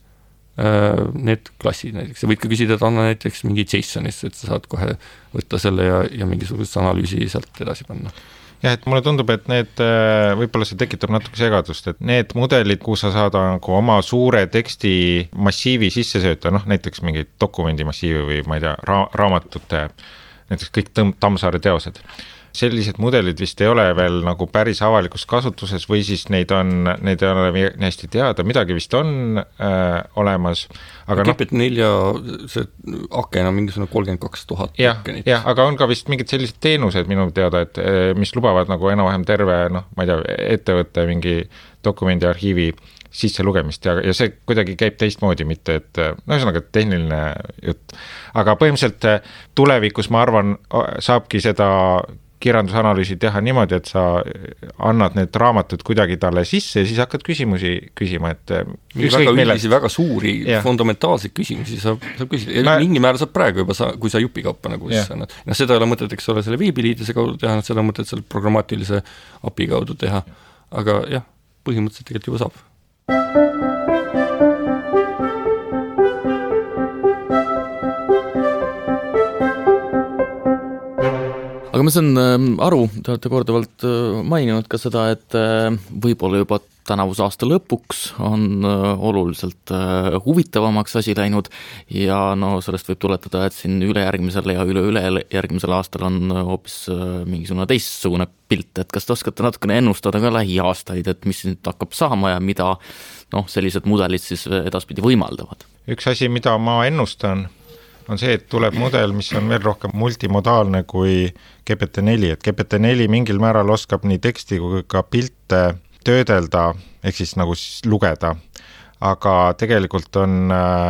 need klassid näiteks. Sa võid ka küsida, et anna näiteks mingi JSONist, et sa saad kohe võtta selle ja mingisugust analüüsi sealt edasi panna. Jah, et mulle tundub, et need, võib-olla see tekitab natuke segadust, et need mudelid, kuhu sa saad nagu oma suure teksti massiivi sisse sööta, näiteks mingi dokumendi massiivi või ma ei tea, raamatute, näiteks kõik Tammsaare teosed. Sellised mudelid vist ei ole veel nagu päris avalikus kasutuses või siis neid ei ole nii hästi teada, midagi vist on olemas. Aga GPT-4 see aken on mingisugune 32,000 akenit. Jah, aga on ka vist mingid sellised teenused minu teada, et mis lubavad nagu enam-vähem terve, ma ei tea, ettevõtte mingi dokumendi arhiivi sisse lugemist ja see kuidagi käib teistmoodi, mitte et ühesõnaga tehniline jutt. Aga põhimõtteliselt tulevikus, ma arvan, saabki seda kirjandusanalüüsi teha niimoodi, et sa annad need raamatud kuidagi talle sisse ja siis hakkad küsimusi küsima, et väga suuri, fundamentaalseid küsimusi saab küsida. Mingi määr saab praegu juba, kui sa jupikaupa nagu siis annad. Seda ei ole mõtet, eks ole, selle veebiliidise kaudu teha, seda on mõtet selle programmaatilise API kaudu teha. Aga jah, põhimõtteliselt tegelikult juba saab. Aga ma saan aru, te olete korduvalt maininud ka seda, et võib-olla juba tänavuse aasta lõpuks on oluliselt huvitavamaks asi läinud ja sellest võib tuletada, et siin ülejärgmisel ja üle-järgmisel aastal on hoopis mingisugune teistsugune pilt, et kas te oskate natukene ennustada ka lähiaastaid, et mis nüüd hakkab saama ja mida sellised mudelid siis edaspidi võimaldavad? Üks asi, mida ma ennustan, on see, et tuleb mudel, mis on veel rohkem multimodaalne kui GPT-4, et GPT-4 mingil määral oskab nii teksti kui ka pilte töödelda, ehk siis nagu lugeda, aga tegelikult on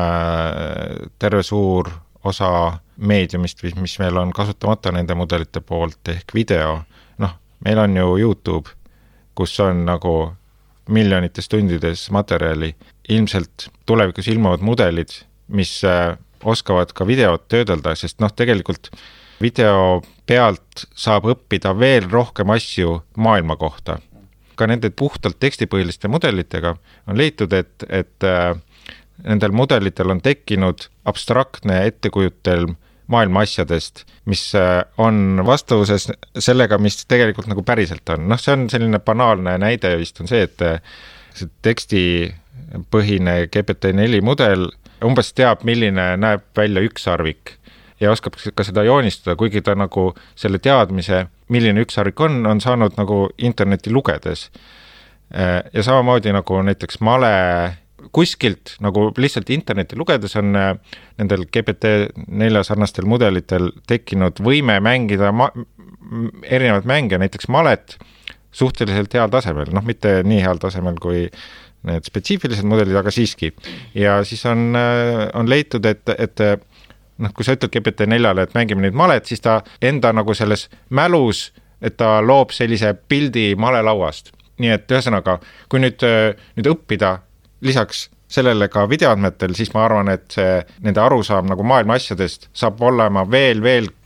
terve suur osa meediumist, mis meil on kasutamata nende mudelite poolt, ehk video. Meil on ju YouTube, kus on nagu miljonites tundides materjali. Ilmselt tulevikus ilmuvad mudelid, mis oskavad ka videot töödelda, sest tegelikult video pealt saab õppida veel rohkem asju maailma kohta. Ka nende puhtalt tekstipõhiliste mudelitega on leitud, et nendel mudelitel on tekkinud abstraktne ettekujutelm maailma asjadest, mis on vastavuses sellega, mis tegelikult nagu päriselt on. See on selline banaalne näide vist on see, et see tekstipõhine GPT-4 mudel umbes teab, milline näeb välja ükssarvik ja oskab ka seda joonistada, kuigi ta nagu selle teadmise, milline ükssarvik on saanud nagu interneti lugedes. Ja samamoodi nagu näiteks male kuskilt, nagu lihtsalt interneti lugedes on nendel GPT-4 sarnastel mudelitel tekkinud võime mängida erinevad mänge, näiteks malet suhteliselt heal tasemel, mitte nii heal tasemel kui need spetsiifilised mudelid, aga siiski. Ja siis on leitud, et kui sa ütled GPT-4-le, et mängime nüüd malet, siis ta enda nagu selles mälus, et ta loob sellise pildi malelauast. Nii et ühesõnaga, kui nüüd õppida lisaks sellele ka videoandmetel, siis ma arvan, et see nende arusaam nagu maailma asjadest saab olema veel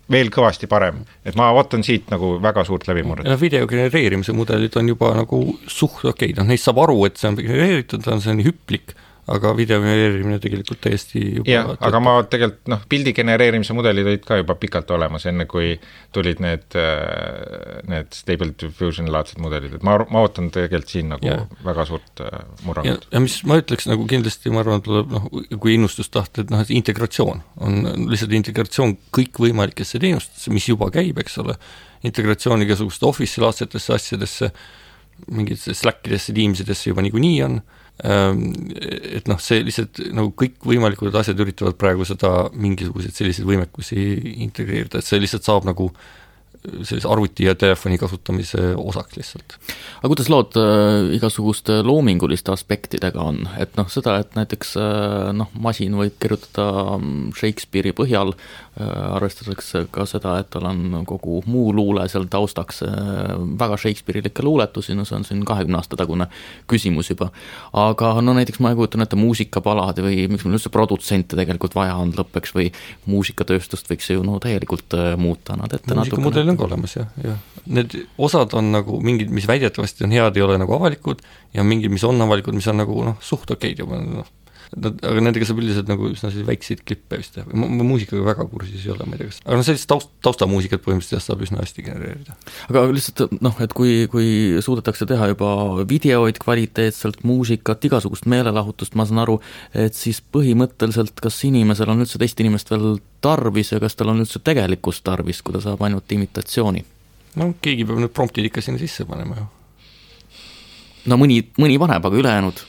veel kõvasti parem, et ma ootan siit nagu väga suurt läbimurret. Video genereerimise mudelid on juba nagu suht okei, neist saab aru, et see on genereeritud, see on hüplik, aga video genereerimine tegelikult täiesti juba... aga ma tegelikult, pildi genereerimise mudelid olid ka juba pikalt olemas, enne kui tulid need Stable Diffusion laadsed mudelid, et ma ootan tegelikult siin nagu väga suurt murrangut. Ja mis ma ütleks nagu kindlasti, ma arvan, tuleb, kui innustust tahta, et integratsioon on lihtsalt integratsioon kõikvõimalikesse teenustesse, mis juba käib, eks ole, integratsioon igasuguste Office-laadsetesse asjadesse, mingitesse Slackidesse, Teamsidesse juba niikuinii on, et see lihtsalt nagu kõik võimalikud asjad üritavad praegu seda mingisuguseid selliseid võimekusi integreerida, et see lihtsalt saab nagu sellise arvuti ja telefoni kasutamise osaks lihtsalt. Aga kuidas lood igasuguste loominguliste aspektidega on? Et seda, et näiteks masin võib kirjutada Shakespeare'i põhjal, arvestatakse ka seda, et tal on kogu muu luule seal taustaks väga Shakespeare'ilikke luuletusi, see on siin 20 aasta tagune küsimus juba. Aga näiteks ma kujutan ette muusikapalad või miks meil üldse produtsente tegelikult vaja on lõppeks või muusikatööstust võiks ju täielikult muuta nad ette natukene. On ka olemas, jah. Need osad on nagu mingid, mis väidetavasti on head, ei ole nagu avalikud ja mingid, mis on avalikud, mis on nagu suht okeid juba. Aga nendega saab üldiselt nagu väikseid klippe vist teha. Ma muusikaga väga kursis ei ole, ma ei tea kas. Aga sellist taustamuusikat põhimõtteliselt saab üsna hästi genereerida. Aga lihtsalt, et kui suudetakse teha juba videoid kvaliteetselt, muusikat, igasugust meelelahutust, ma saan aru, et siis põhimõtteliselt kas inimesel on üldse teist inimest veel tarvis ja kas tal on üldse tegelikkust tarvis, kui ta saab ainult imitatsiooni? Keegi peab need promptid ikka sinna sisse panema ju. Mõni paneb, aga ülejäänud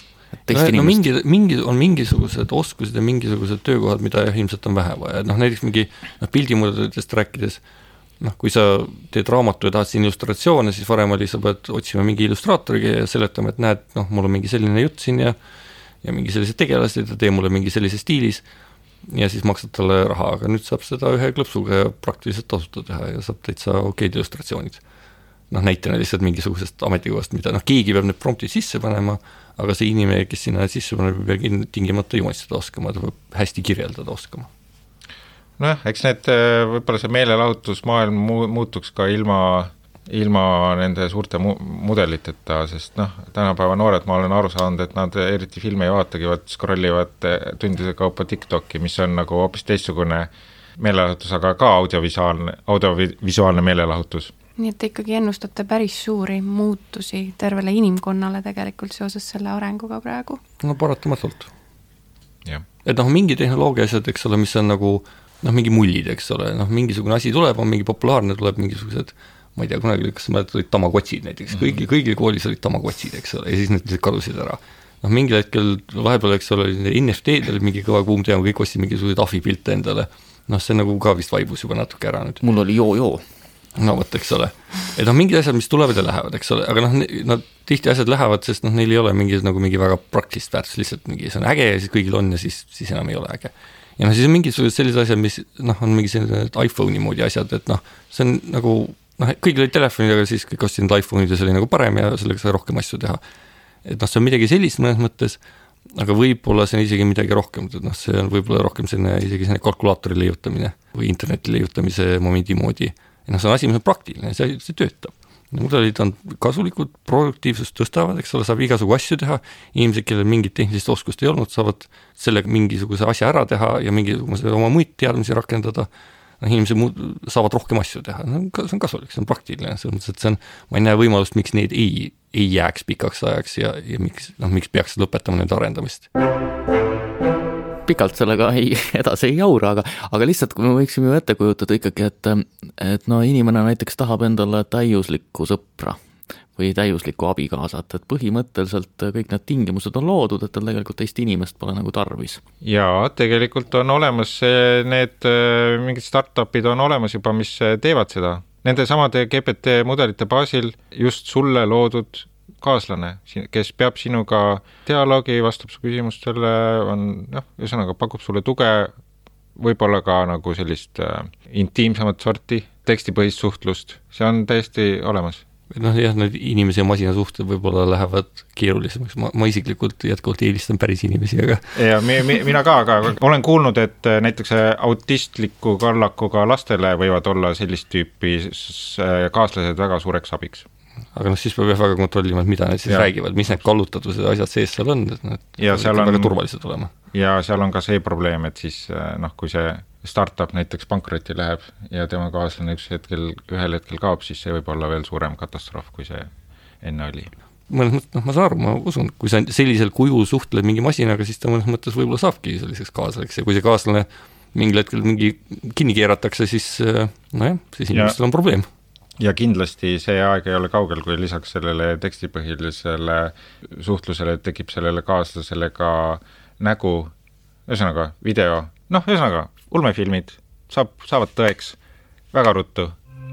on mingisugused oskused ja mingisugused töökohad, mida ilmselt on vähe vaja. Näiteks mingi pildimudelitest rääkides, kui sa teed raamatu ja tahad siin illustratsioone, siis varem oli, sa pead otsima mingi illustraatoriga ja seletama, et näed, mul on mingi selline jutt siin ja mingi sellised tegelased ja tee mulle mingi sellise stiilis ja siis maksad talle raha, aga nüüd saab seda ühe klõpsuga ja praktiliselt tasuta teha ja saab täitsa okeid illustratsioonid. Näitena lihtsalt mingisugusest ametikohast, mida keegi peab need promptid sisse panema, aga see inimene, kes sinna sisse paneb, peab tingimata joonistada oskama, ta peab hästi kirjeldada oskama. Eks need võib-olla see meelelahutusmaailm muutuks ka ilma nende suurte mudeliteta, sest tänapäeva noored, ma olen aru saanud, et nad eriti filme ei vaatagi, scrollivad tundide kaupa TikToki, mis on nagu hoopis teistsugune meelelahutus, aga ka audiovisuaalne meelelahutus. Nii et ikkagi ennustate päris suuri muutusi tervele inimkonnale tegelikult seoses selle arenguga praegu? Paratamatult. Et mingi tehnoloogia asjad, eks ole, mis on nagu mingi mullid, eks ole, mingisugune asi tuleb, on mingi populaarne, tuleb mingisugused, ma ei tea, kunagi kas ma olid tamagotsid näiteks, kõigil koolis olid tamagotsid, eks ole, ja siis need kadusid ära. Mingil hetkel vahepeal, eks ole, NFT-d oli mingi kõva kuum teema, kõik ostsid mingisugused ahvipilte endale, see nagu ka vist vaibus juba natuke ära nüüd. Mul oli joo. Võt, eks ole. Et mingid asjad, mis tulevad ja lähevad, eks ole, aga nad tihti asjad lähevad, sest neil ei ole mingi väga praktilist väärtus, lihtsalt mingi see on äge ja siis kõigil on ja siis enam ei ole äge. Ja siis on mingisugused sellised asjad, mis on mingi selline iPhone'i moodi asjad, et see on nagu, kõigil olid telefonid, aga siis kõik ostsid iPhone'id ja see oli nagu parem ja sellega sai rohkem asju teha. Et see on midagi sellist mõnes mõttes, aga võib-olla see on isegi midagi rohkem, et see on võib-olla rohkem isegi selline kalkulaatori leiutamine või interneti leiutamise momendi moodi. Ja see on asi, mis on praktiline, see töötab. Mudelid on kasulikud, produktiivsust tõstavad, eks ole, saab igasugu asju teha, inimesed, kellel mingit tehnilist oskust ei olnud, saavad sellega mingisuguse asja ära teha ja mingisuguse oma muid teadmisi rakendada, inimesed saavad rohkem asju teha, see on kasulik, see on praktiline, ma ei näe võimalust, miks neid ei jääks pikaks ajaks ja miks peaks lõpetama nende arendamist. Pikalt sellega edasi ei jaura, aga lihtsalt kui me võiksime ju ette kujutada ikkagi, et inimene näiteks tahab endale täiuslikku sõpra või täiuslikku abikaasat, et põhimõtteliselt kõik need tingimused on loodud, et tal tegelikult teist inimest pole nagu tarvis. Jaa, tegelikult on olemas need mingid startupid on olemas juba, mis teevad seda. Nende samade GPT mudelite baasil just sulle loodud kaaslane, kes peab sinuga dialoogi, vastab su küsimustele, ühesõnaga pakub sulle tuge, võib-olla ka nagu sellist intiimsemat sorti tekstipõhist suhtlust, see on täiesti olemas. jah, need inimese ja masina suhted võib-olla lähevad keerulisemaks, ma isiklikult jätkuvalt eelistan päris inimesi, aga ja mina ka, aga olen kuulnud, et näiteks autistliku kallakuga lastele võivad olla sellist tüüpi kaaslased väga suureks abiks. Aga siis peab väga kontrollima, et mida need siis räägivad, mis need kallutatused ja asjad sees seal on, et ja seal on väga turvalised olema. Ja seal on ka see probleem, et siis kui see startup näiteks pankrotti läheb ja tema kaaslane ühel hetkel kaob, siis see võib olla veel suurem katastroof, kui see enne oli. Mõnes mõttes, ma saan aru, ma usun, kui sa sellisel kujul suhtled mingi masinaga, siis ta mõnes mõttes võib-olla saabki selliseks kaaslaks ja kui see kaaslane mingil hetkel mingi kinni keeratakse, siis siis inimestel on probleem. Ja kindlasti see aeg ei ole kaugel, kui lisaks sellele tekstipõhilisele suhtlusele tekib sellele kaaslasele ka nägu, ühesõnaga video, ühesõnaga ulmefilmid saavad tõeks väga ruttu.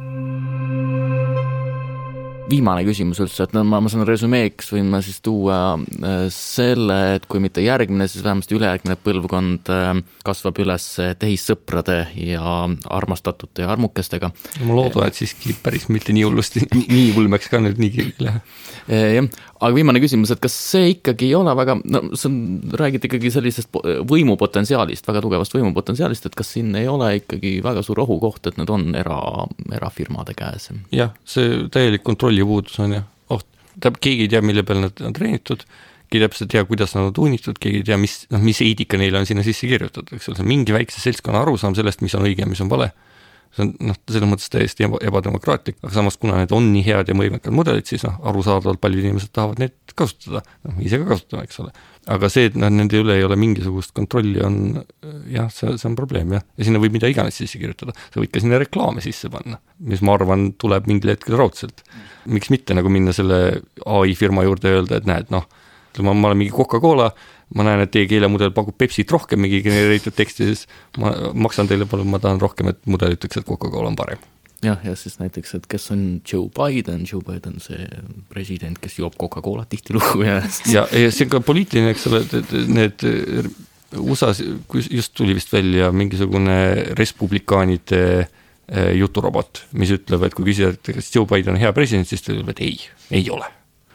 Viimane küsimus üldse, et ma saan resümeeks võin ma siis tuua selle, et kui mitte järgmine, siis vähemasti ülejärgmine põlvkond kasvab üles tehissõprade ja armastatute ja armukestega. Ma loodan, et siiski päris mitte nii hullusti, nii ulmeks ka nüüd nii keegi. Jah, aga viimane küsimus, et kas see ikkagi ei ole väga, räägid ikkagi sellisest võimupotentsiaalist, väga tugevast võimupotentsiaalist, et kas siin ei ole ikkagi väga suur ohukoht, et need on erafirmade käes? Jah, see täielik kontrolli puudus on oht. Keegi ei tea, mille peal nad on treenitud, keegi täpselt tea, kuidas nad on tuunitud, keegi ei tea, mis eetika neile on sinna sisse kirjutatud. See on mingi väikse seltskonna arusaam sellest, mis on õige ja mis on vale. See on selles mõttes täiesti ebademokraatlik, aga samas kuna need on nii head ja võimekad mudelid, siis arusaadavalt paljud inimesed tahavad neid kasutada, ise ka kasutama, eks ole. Aga see, et nende üle ei ole mingisugust kontrolli, on see on probleem, ja sinna võib mida iganes sisse kirjutada. Sa võid ka sinna reklaame sisse panna, mis ma arvan tuleb mingil hetkel raudselt. Miks mitte minna selle AI firma juurde ja öelda, et näed, ma olen mingi Coca-Cola, ma näen, et teie keelemudel pakub Pepsit rohkem mingi genereeritud teksti, siis ma maksan teile palju, ma tahan rohkem, et mudel ütleks, et Coca-Cola on parem. Ja siis näiteks, et kes on Joe Biden see president, kes joob Coca-Cola tihti lugu ja see on ka poliitiline, eks ole, need USA-s just tuli vist välja mingisugune respublikaanide juturobot, mis ütleb, et kui küsida, et kas Joe Biden on hea president, siis ta ütleb, et ei ole.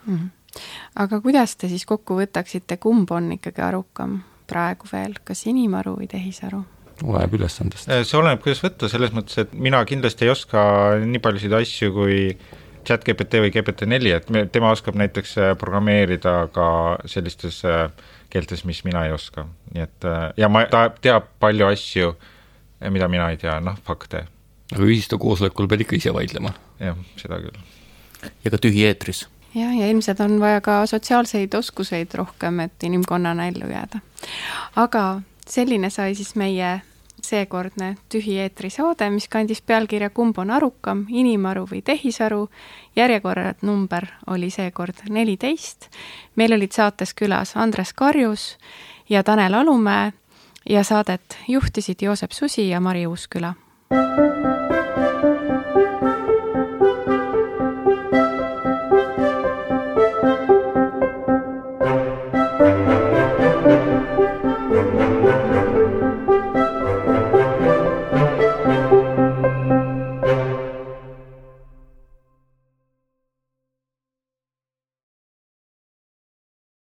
Aga kuidas te siis kokku võtaksite, kumb on ikkagi arukam praegu veel, kas inimaru või tehisaru? Oleneb ülesandest. See oleneb, kuidas võtta, selles mõttes, et mina kindlasti ei oska nii paljusid asju kui ChatGPT või GPT-4, et tema oskab näiteks programmeerida ka sellistes keeltes, mis mina ei oska. Nii et, ja ta teab palju asju, mida mina ei tea, fakte. Aga ühistu koosolekul pead ikka ise vaidlema. Jah, seda küll. Ja ka tühi eetris. Ja ilmselt on vaja ka sotsiaalseid oskuseid rohkem, et inimkonnana ellu jääda. Aga selline sai siis meie seekordne tühi eetri saade, mis kandis pealkirja Kumb on arukam, inimaru või tehisaru. Järjekorrad number oli seekord 14. Meil olid saates külas Andres Karjus ja Tanel Alumäe ja saadet juhtisid Joosep Susi ja Mari Uusküla.